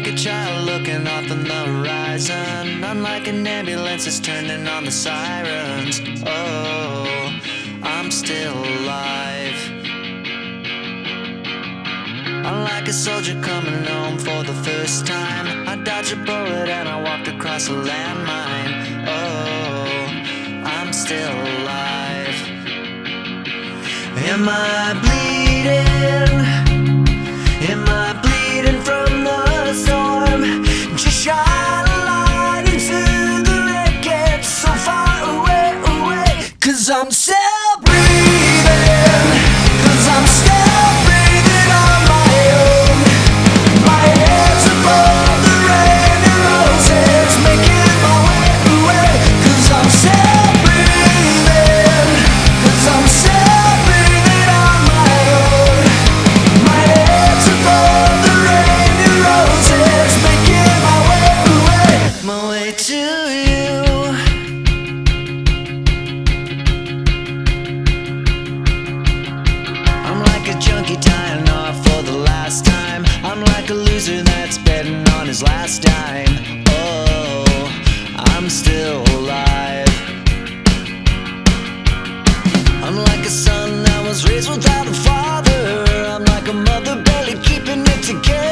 like a child looking off on the horizon. I'm like an ambulance that's turning on the sirens. Oh, I'm still alive. I'm like a soldier coming home for the first time. I dodged a bullet and I walked across a landmine. Oh, I'm still alive. Am I bleeding? Am I bleeding from the storm? Just shine a light into the wreckage so far away, away. 'Cause I'm still breathing. 'Cause I'm still breathing on my own. My head's above the rain and roses, making my way away. 'Cause I'm still breathing. 'Cause I'm still breathing on my own. My head's above the rain and roses, making my way away. My way to you. I'm like a junkie tying off for the last time. I'm like a loser that's betting on his last dime. Oh, I'm still alive. I'm like a son that was raised without a father. I'm like a mother barely keeping it together.